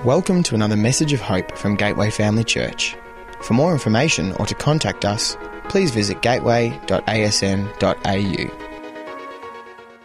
Welcome to another message of hope from Gateway Family Church. For more information or to contact us, please visit gateway.asn.au.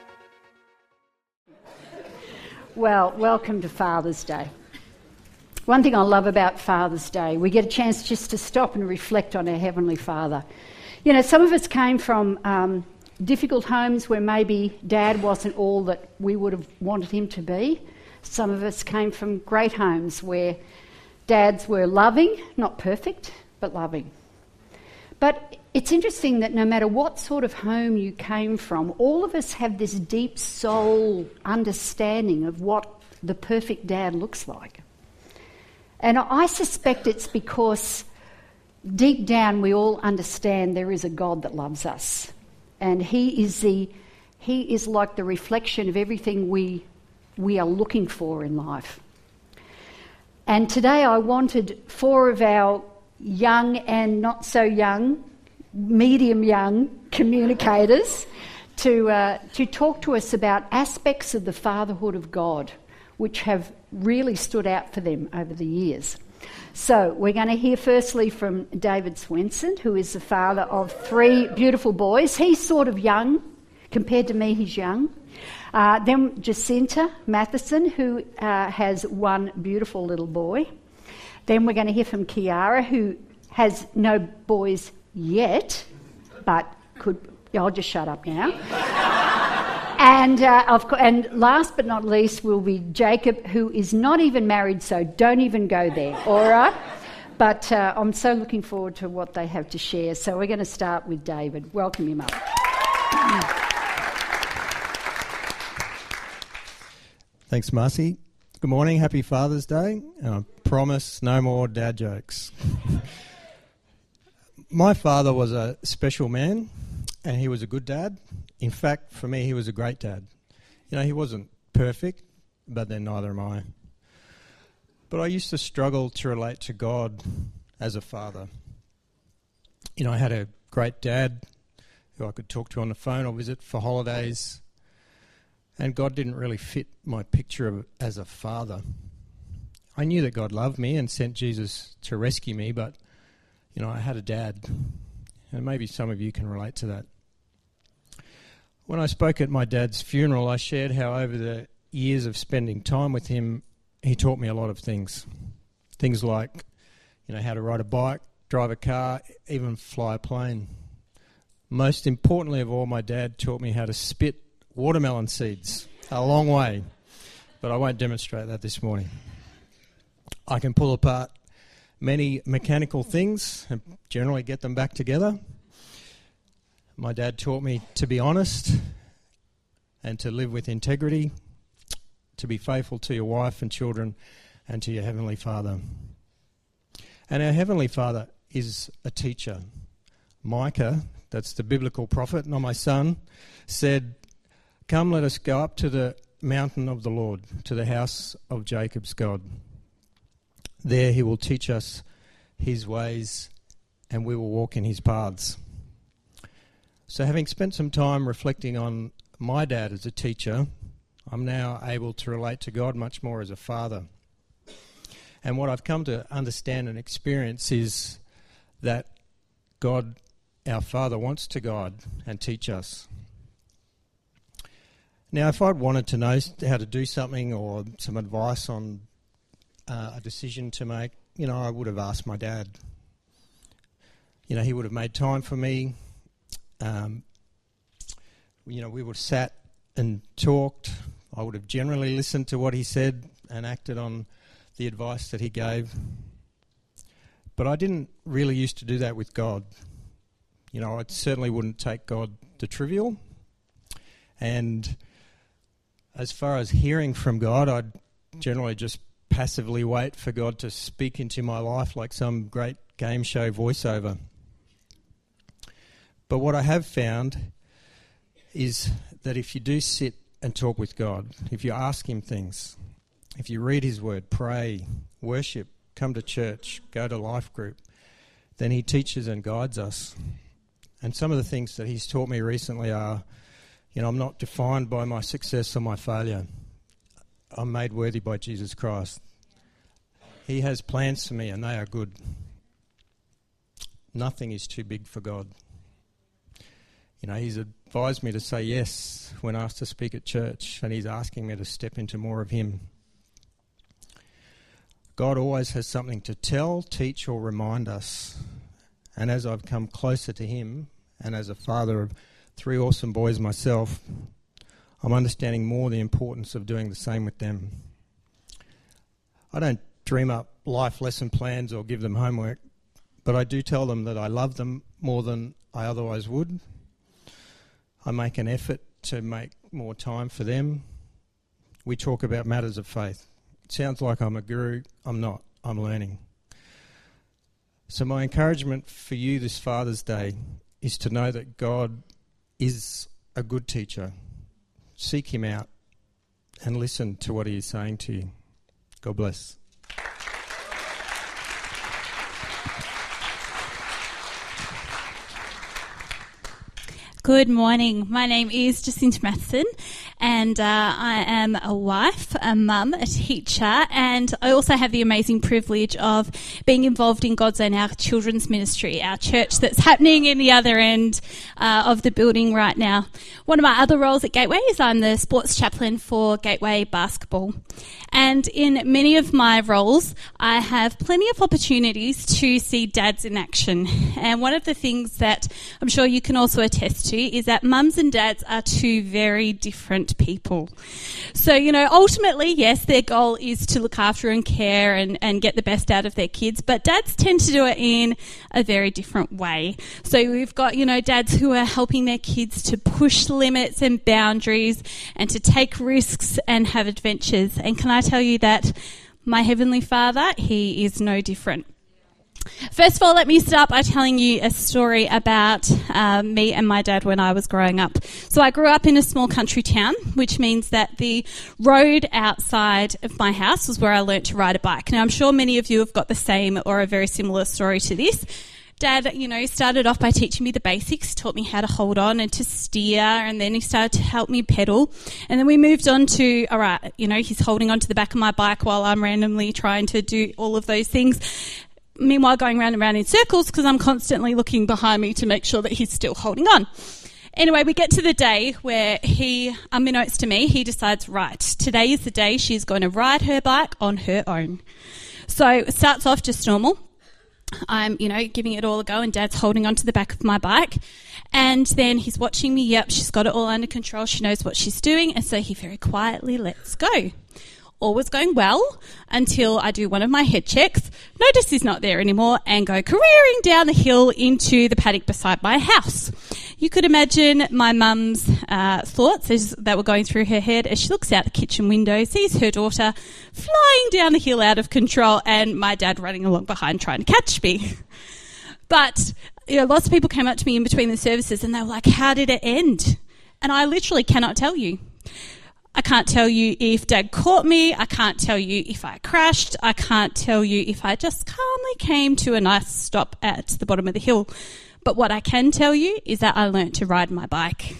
Well, welcome to Father's Day. One thing I love about Father's Day, we get a chance just to stop and reflect on our Heavenly Father. You know, some of us came from difficult homes where maybe Dad wasn't all that we would have wanted him to be. Some of us came from great homes where dads were loving, not perfect, but loving. But it's interesting that no matter what sort of home you came from, all of us have this deep soul understanding of what the perfect dad looks like. And I suspect it's because deep down we all understand there is a God that loves us. And He is like the reflection of everything we are looking for in life. And today I wanted 4 of our young and not so young, medium young communicators to talk to us about aspects of the fatherhood of God which have really stood out for them over the years. So we're going to hear firstly from David Swenson, who is the father of 3 beautiful boys. He's sort of young. Compared to me, he's young. Then Jacinta Matheson, who has 1 beautiful little boy. Then we're going to hear from Kiara, who has no boys yet, but could... I'll just shut up now. And last but not least will be Jacob, who is not even married, so don't even go there, all right? But I'm so looking forward to what they have to share. So we're going to start with David. Welcome him up. Thanks, Marcy. Good morning, happy Father's Day. And I promise no more dad jokes. My father was a special man, and he was a good dad. In fact, for me, he was a great dad. You know, he wasn't perfect, but then neither am I. But I used to struggle to relate to God as a father. You know, I had a great dad who I could talk to on the phone or visit for holidays, and God didn't really fit my picture of as a father. I knew that God loved me and sent Jesus to rescue me, but, you know, I had a dad, and maybe some of you can relate to that. When I spoke at my dad's funeral, I shared how over the years of spending time with him, he taught me a lot of things. Things like, you know, how to ride a bike, drive a car, even fly a plane. Most importantly of all, my dad taught me how to spit watermelon seeds. A long way, but I won't demonstrate that this morning. I can pull apart many mechanical things and generally get them back together. My dad taught me to be honest and to live with integrity, to be faithful to your wife and children and to your Heavenly Father. And our Heavenly Father is a teacher. Micah, that's the biblical prophet, not my son, said, "Come, let us go up to the mountain of the Lord, to the house of Jacob's God. There he will teach us his ways and we will walk in his paths." So having spent some time reflecting on my dad as a teacher, I'm now able to relate to God much more as a father. And what I've come to understand and experience is that God, our Father, wants to guide and teach us. Now, if I'd wanted to know how to do something or some advice on a decision to make, you know, I would have asked my dad. You know, he would have made time for me. You know, we would have sat and talked. I would have generally listened to what he said and acted on the advice that he gave. But I didn't really used to do that with God. You know, I certainly wouldn't take God to trivial. And as far as hearing from God, I'd generally just passively wait for God to speak into my life like some great game show voiceover. But what I have found is that if you do sit and talk with God, if you ask him things, if you read his word, pray, worship, come to church, go to life group, then he teaches and guides us. And some of the things that he's taught me recently are, you know, I'm not defined by my success or my failure. I'm made worthy by Jesus Christ. He has plans for me and they are good. Nothing is too big for God. You know, he's advised me to say yes when asked to speak at church, and he's asking me to step into more of him. God always has something to tell, teach or remind us. And as I've come closer to him, and as a father of 3 awesome boys myself, I'm understanding more the importance of doing the same with them. I don't dream up life lesson plans or give them homework, but I do tell them that I love them more than I otherwise would. I make an effort to make more time for them. We talk about matters of faith. It sounds like I'm a guru. I'm not. I'm learning. So my encouragement for you this Father's Day is to know that God is a good teacher. Seek him out and listen to what he is saying to you. God bless. Good morning. My name is Jacinta Matheson, and I am a wife, a mum, a teacher, and I also have the amazing privilege of being involved in God's Own, our children's ministry, our church that's happening in the other end of the building right now. One of my other roles at Gateway is I'm the sports chaplain for Gateway Basketball. And in many of my roles, I have plenty of opportunities to see dads in action. And one of the things that I'm sure you can also attest to is that mums and dads are two very different people. So, you know, ultimately, yes, their goal is to look after and care and get the best out of their kids, but dads tend to do it in a very different way. So we've got, you know, dads who are helping their kids to push limits and boundaries and to take risks and have adventures. And can I tell you that my Heavenly Father, he is no different. First of all, let me start by telling you a story about me and my dad when I was growing up. So I grew up in a small country town, which means that the road outside of my house was where I learnt to ride a bike. Now, I'm sure many of you have got the same or a very similar story to this. Dad, you know, started off by teaching me the basics, taught me how to hold on and to steer, and then he started to help me pedal. And then we moved on to, all right, you know, he's holding onto the back of my bike while I'm randomly trying to do all of those things. Meanwhile, going round and round in circles because I'm constantly looking behind me to make sure that he's still holding on. Anyway, we get to the day where he, unbeknownst to me, he decides, right, today is the day she's going to ride her bike on her own. So it starts off just normal. I'm, you know, giving it all a go and Dad's holding onto the back of my bike. And then he's watching me. Yep, she's got it all under control. She knows what she's doing. And so he very quietly lets go. All was going well until I do one of my head checks, notice he's not there anymore, and go careering down the hill into the paddock beside my house. You could imagine my mum's thoughts as that were going through her head as she looks out the kitchen window, sees her daughter flying down the hill out of control, and my dad running along behind trying to catch me. But, you know, lots of people came up to me in between the services and they were like, how did it end? And I literally cannot tell you. I can't tell you if Dad caught me. I can't tell you if I crashed. I can't tell you if I just calmly came to a nice stop at the bottom of the hill. But what I can tell you is that I learnt to ride my bike.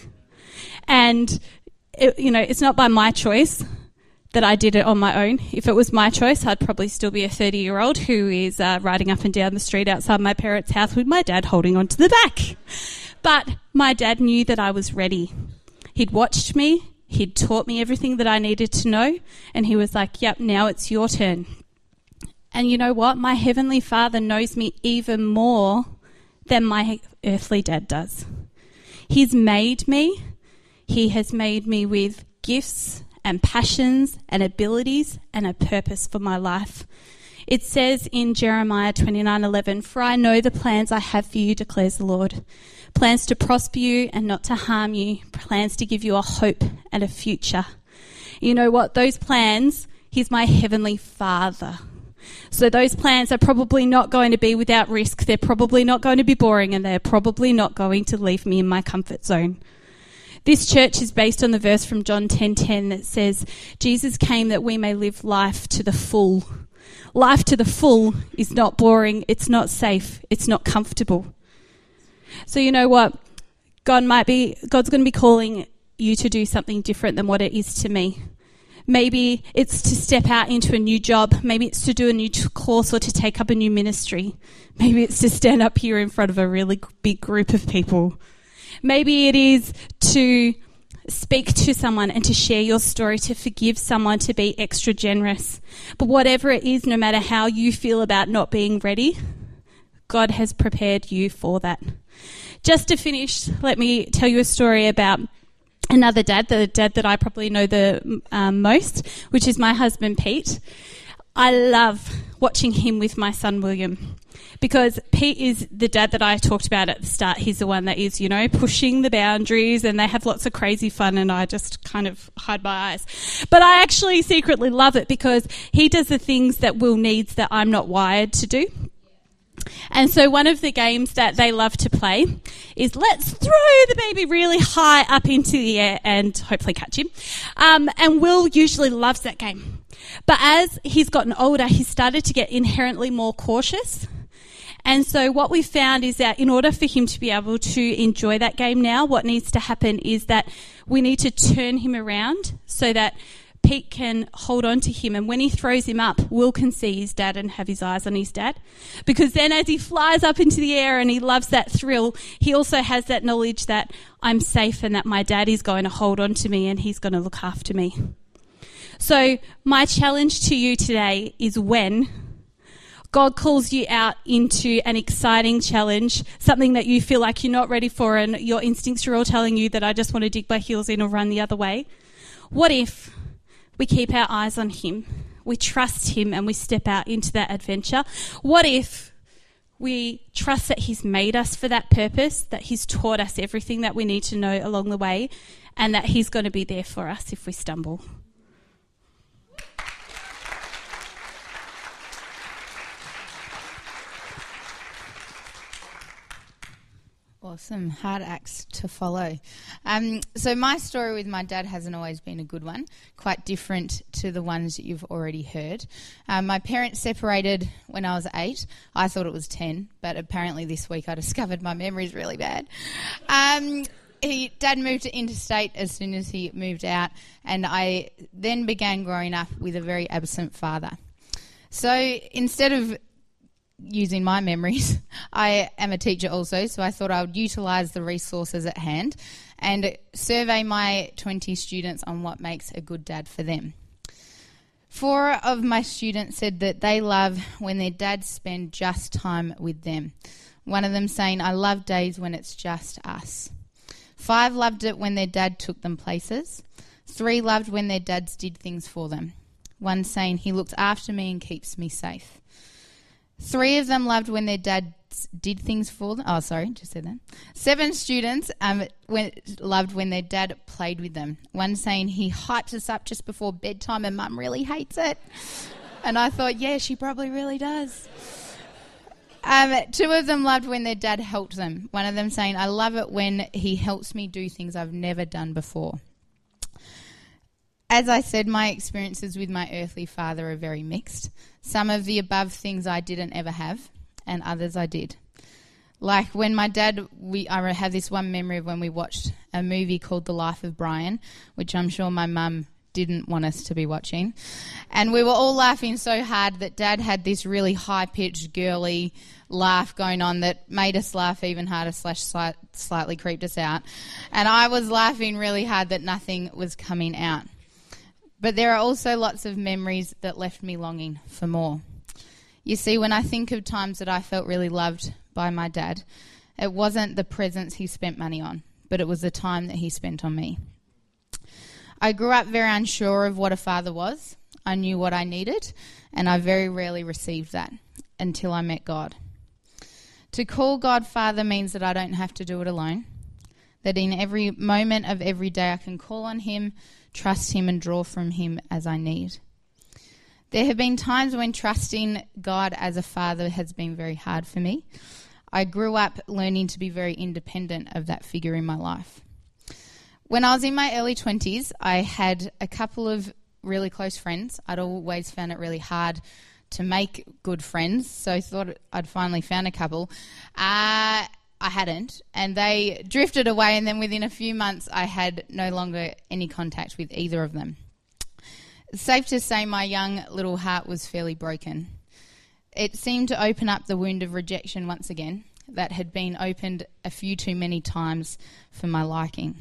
And, it's not by my choice that I did it on my own. If it was my choice, I'd probably still be a 30-year-old who is riding up and down the street outside my parents' house with my dad holding onto the back. But my dad knew that I was ready. He'd watched me. He'd taught me everything that I needed to know, and he was like, yep, now it's your turn. And you know what? My Heavenly Father knows me even more than my earthly dad does. He's made me. He has made me with gifts and passions and abilities and a purpose for my life. It says in Jeremiah 29:11, "For I know the plans I have for you, declares the Lord. Plans to prosper you and not to harm you. Plans to give you a hope and a future." You know what? Those plans, He's my Heavenly Father. So those plans are probably not going to be without risk. They're probably not going to be boring, and they're probably not going to leave me in my comfort zone. This church is based on the verse from John 10:10 that says, Jesus came that we may live life to the full. Life to the full is not boring, it's not safe, it's not comfortable. So you know what? God's going to be calling you to do something different than what it is to me. Maybe it's to step out into a new job. Maybe it's to do a new course or to take up a new ministry. Maybe it's to stand up here in front of a really big group of people. Maybe it is to speak to someone and to share your story, to forgive someone, to be extra generous. But whatever it is, no matter how you feel about not being ready, God has prepared you for that. Just to finish, let me tell you a story about another dad, the dad that I probably know the most, which is my husband, Pete. I love watching him with my son, William, because Pete is the dad that I talked about at the start. He's the one that is, pushing the boundaries, and they have lots of crazy fun, and I just kind of hide my eyes. But I actually secretly love it because he does the things that Will needs that I'm not wired to do. And so one of the games that they love to play is let's throw the baby really high up into the air and hopefully catch him. And Will usually loves that game. But as he's gotten older, he's started to get inherently more cautious. And so what we found is that in order for him to be able to enjoy that game now, what needs to happen is that we need to turn him around so that Pete can hold on to him, and when he throws him up, Will can see his dad and have his eyes on his dad. Because then as he flies up into the air and he loves that thrill, he also has that knowledge that I'm safe and that my dad is going to hold on to me and he's going to look after me. So my challenge to you today is when God calls you out into an exciting challenge, something that you feel like you're not ready for and your instincts are all telling you that I just want to dig my heels in or run the other way. What if we keep our eyes on him, we trust him, and we step out into that adventure? What if we trust that he's made us for that purpose, that he's taught us everything that we need to know along the way, and that he's going to be there for us if we stumble? Awesome. Hard acts to follow. So my story with my dad hasn't always been a good one, quite different to the ones that you've already heard. My parents separated when I was 8. I thought it was 10, but apparently this week I discovered my memory's really bad. Dad moved to interstate as soon as he moved out, and I then began growing up with a very absent father. So instead of using my memories, I am a teacher also, so I thought I would utilise the resources at hand and survey my 20 students on what makes a good dad for them. 4 of my students said that they love when their dads spend just time with them. One of them saying, I love days when it's just us. 5 loved it when their dad took them places. 3 loved when their dads did things for them. 1 saying, he looks after me and keeps me safe. 3 of them loved when their dads did things for them. 7 students loved when their dad played with them. 1 saying he hypes us up just before bedtime and mum really hates it. And I thought, yeah, she probably really does. 2 of them loved when their dad helped them. 1 of them saying, I love it when he helps me do things I've never done before. As I said, my experiences with my earthly father are very mixed. Some of the above things I didn't ever have, and others I did. Like when my dad, I have this one memory of when we watched a movie called The Life of Brian, which I'm sure my mum didn't want us to be watching. And we were all laughing so hard that Dad had this really high-pitched, girly laugh going on that made us laugh even harder / slightly creeped us out. And I was laughing really hard that nothing was coming out. But there are also lots of memories that left me longing for more. You see, when I think of times that I felt really loved by my dad, it wasn't the presents he spent money on, but it was the time that he spent on me. I grew up very unsure of what a father was. I knew what I needed, and I very rarely received that until I met God. To call God Father means that I don't have to do it alone, that in every moment of every day I can call on him, trust him and draw from him as I need. There have been times when trusting God as a father has been very hard for me. I grew up learning to be very independent of that figure in my life. When I was in my early 20s, I had a couple of really close friends. I'd always found it really hard to make good friends, so I thought I'd finally found a couple. I hadn't, and they drifted away, and then within a few months I had no longer any contact with either of them. It's safe to say my young little heart was fairly broken. It seemed to open up the wound of rejection once again that had been opened a few too many times for my liking.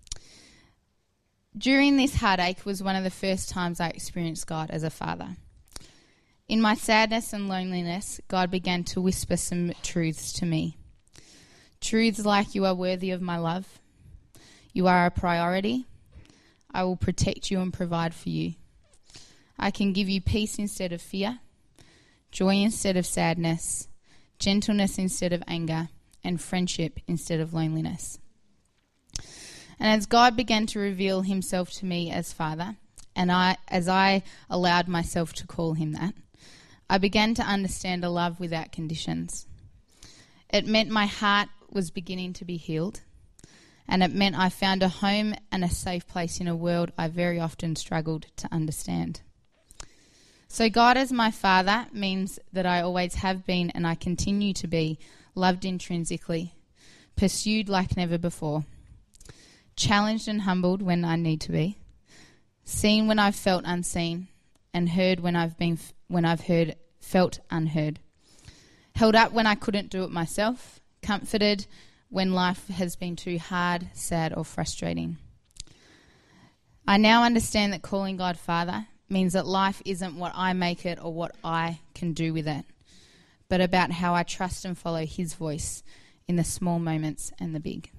During this heartache was one of the first times I experienced God as a father. In my sadness and loneliness, God began to whisper some truths to me. Truths like, you are worthy of my love. You are a priority. I will protect you and provide for you. I can give you peace instead of fear, joy instead of sadness, gentleness instead of anger, and friendship instead of loneliness. And as God began to reveal himself to me as Father, and as I allowed myself to call him that, I began to understand a love without conditions. It meant my heart was beginning to be healed, and it meant I found a home and a safe place in a world I very often struggled to understand. So God as my Father means that I always have been and I continue to be loved intrinsically, pursued like never before, challenged and humbled when I need to be, seen when I've felt unseen, and heard when I've felt unheard, held up when I couldn't do it myself, comforted when life has been too hard, sad, or frustrating. I now understand that calling God Father means that life isn't what I make it or what I can do with it, but about how I trust and follow his voice in the small moments and the big.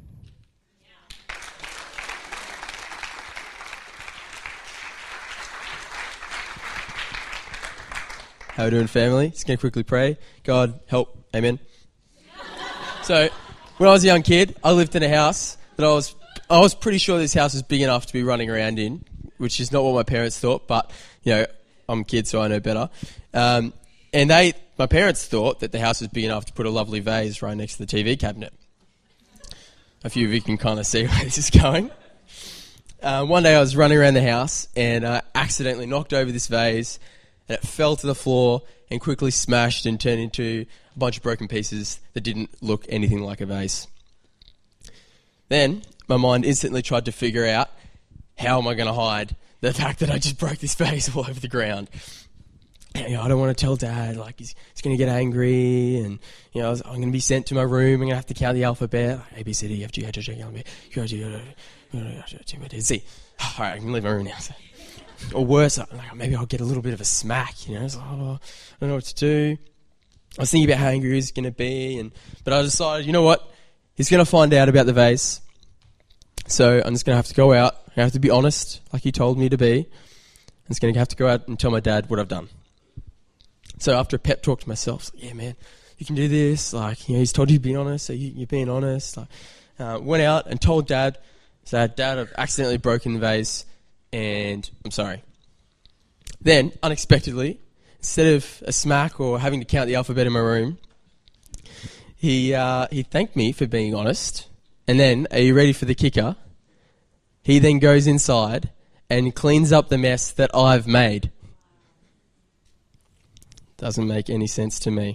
How are we doing, family? Just going to quickly pray. God, help. Amen. So, when I was a young kid, I lived in a house that I was pretty sure this house was big enough to be running around in, which is not what my parents thought, but, you know, I'm a kid, so I know better. And my parents thought that the house was big enough to put a lovely vase right next to the TV cabinet. A few of you can kind of see where this is going. One day I was running around the house and I accidentally knocked over this vase, and it fell to the floor and quickly smashed and turned into a bunch of broken pieces that didn't look anything like a vase. Then my mind instantly tried to figure out, how am I going to hide the fact that I just broke this vase all over the ground? And, you know, I don't want to tell Dad, like he's going to get angry, and you know, I'm going to be sent to my room. I'm going to have to count the alphabet, A, B, C, D, F, G, H, I, J, K, L, M, N, P, Z. All right, I can leave my room now. So. Or worse, like maybe I'll get a little bit of a smack, you know. It's like, oh, I don't know what to do. I was thinking about how angry he's going to be, but I decided, you know what? He's going to find out about the vase. So I'm just going to have to go out. I have to be honest, like he told me to be. I'm just going to have to go out and tell my dad what I've done. So after a pep talk to myself, like, yeah, man, you can do this. Like, you know, he's told you to be honest, so you're being honest. Like, went out and told Dad, so Dad, I've accidentally broken the vase, and I'm sorry. Then, unexpectedly, instead of a smack or having to count the alphabet in my room, he thanked me for being honest. And then, are you ready for the kicker? He then goes inside and cleans up the mess that I've made. Doesn't make any sense to me.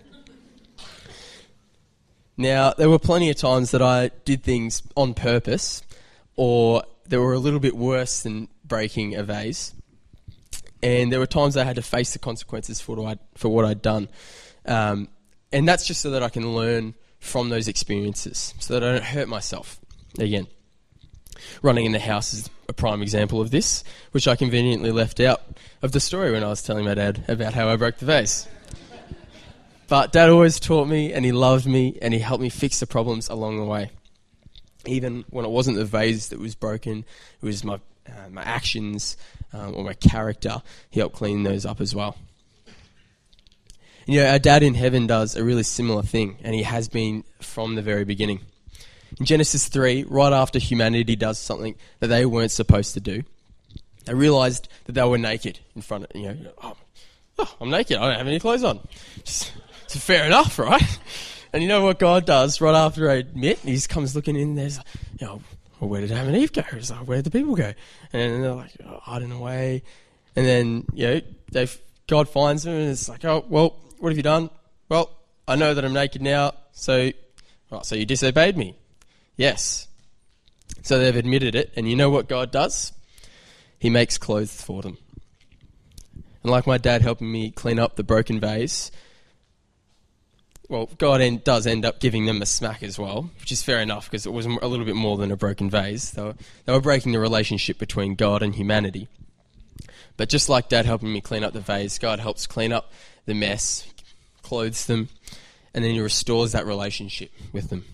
Now, there were plenty of times that I did things on purpose, or they were a little bit worse than breaking a vase. And there were times I had to face the consequences for what I'd done. And that's just so that I can learn from those experiences, so that I don't hurt myself again. Running in the house is a prime example of this, which I conveniently left out of the story when I was telling my dad about how I broke the vase. But Dad always taught me, and he loved me, and he helped me fix the problems along the way. Even when it wasn't the vase that was broken, it was my actions or my character. He helped clean those up as well. And, you know, our Dad in heaven does a really similar thing, and he has been from the very beginning. In Genesis 3, right after humanity does something that they weren't supposed to do, they realised that they were naked in front of, you know, oh, I'm naked, I don't have any clothes on. It's fair enough, right? And you know what God does right after I admit? He just comes looking in, there's, you know, well, where did Adam and Eve go? It's like, where did the people go? And they're like, hiding away. And then, you know, God finds them, and it's like, oh, well, what have you done? Well, I know that I'm naked now, so you disobeyed me. Yes. So they've admitted it, and you know what God does? He makes clothes for them. And like my dad helping me clean up the broken vase, well, God does end up giving them a smack as well, which is fair enough because it was a little bit more than a broken vase. They were breaking the relationship between God and humanity. But just like Dad helping me clean up the vase, God helps clean up the mess, clothes them, and then he restores that relationship with them.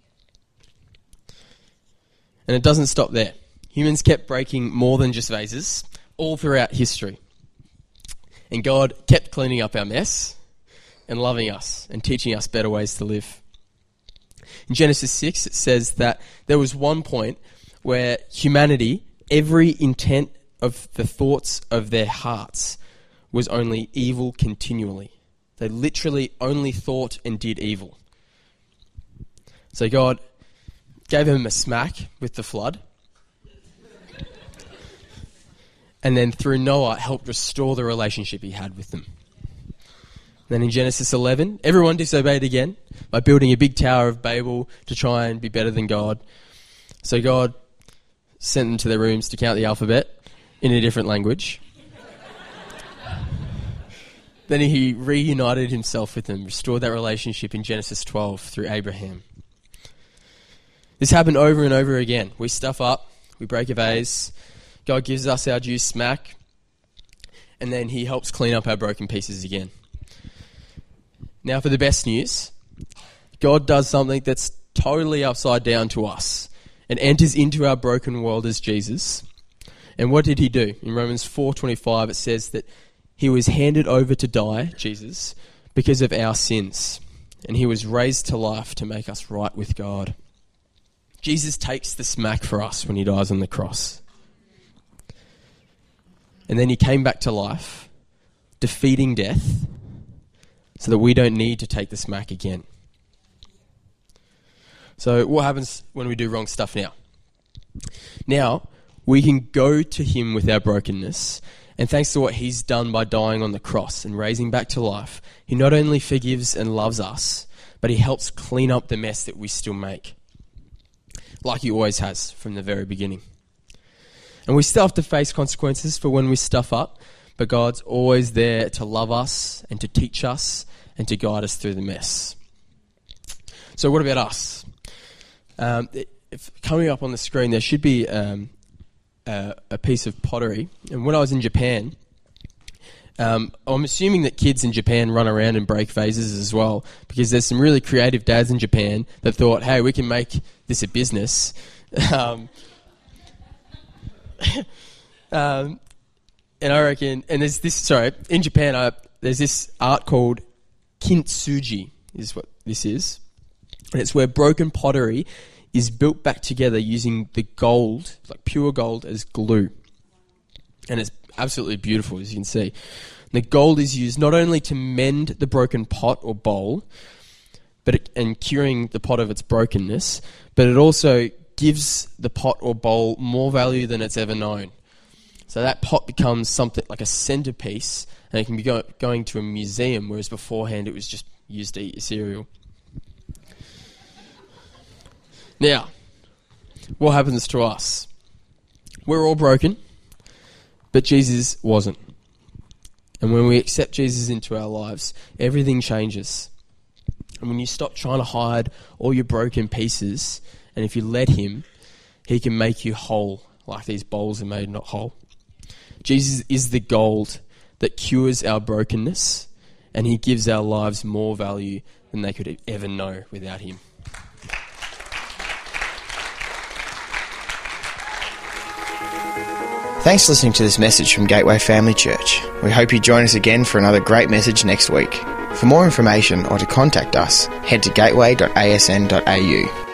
And it doesn't stop there. Humans kept breaking more than just vases all throughout history. And God kept cleaning up our mess and loving us and teaching us better ways to live. In Genesis 6, it says that there was one point where humanity, every intent of the thoughts of their hearts was only evil continually. They literally only thought and did evil. So God gave them a smack with the flood. And then through Noah helped restore the relationship he had with them. Then in Genesis 11, everyone disobeyed again by building a big Tower of Babel to try and be better than God. So God sent them to their rooms to count the alphabet in a different language. Then he reunited himself with them, restored that relationship in Genesis 12 through Abraham. This happened over and over again. We stuff up, we break a vase, God gives us our due smack, and then he helps clean up our broken pieces again. Now for the best news, God does something that's totally upside down to us and enters into our broken world as Jesus. And what did he do? In Romans 4:25 it says that he was handed over to die, Jesus, because of our sins. And he was raised to life to make us right with God. Jesus takes the smack for us when he dies on the cross. And then he came back to life, defeating death, so that we don't need to take the smack again. So what happens when we do wrong stuff now? Now, we can go to him with our brokenness, and thanks to what he's done by dying on the cross and raising back to life, he not only forgives and loves us, but he helps clean up the mess that we still make, like he always has from the very beginning. And we still have to face consequences for when we stuff up, but God's always there to love us and to teach us and to guide us through the mess. So what about us? Coming up on the screen, there should be a piece of pottery. And when I was in Japan, I'm assuming that kids in Japan run around and break vases as well, because there's some really creative dads in Japan that thought, hey, we can make this a business. And I reckon, and there's this, in Japan, there's this art called kintsugi, is what this is. And it's where broken pottery is built back together using the gold, like pure gold, as glue. And it's absolutely beautiful, as you can see. And the gold is used not only to mend the broken pot or bowl, and curing the pot of its brokenness, but it also gives the pot or bowl more value than it's ever known. So that pot becomes something like a centerpiece, and it can be going to a museum, whereas beforehand it was just used to eat your cereal. Now, what happens to us? We're all broken, but Jesus wasn't. And when we accept Jesus into our lives, everything changes. And when you stop trying to hide all your broken pieces, and if you let him, he can make you whole, like these bowls are made not whole. Jesus is the gold that cures our brokenness, and he gives our lives more value than they could ever know without him. Thanks for listening to this message from Gateway Family Church. We hope you join us again for another great message next week. For more information or to contact us, head to gateway.asn.au.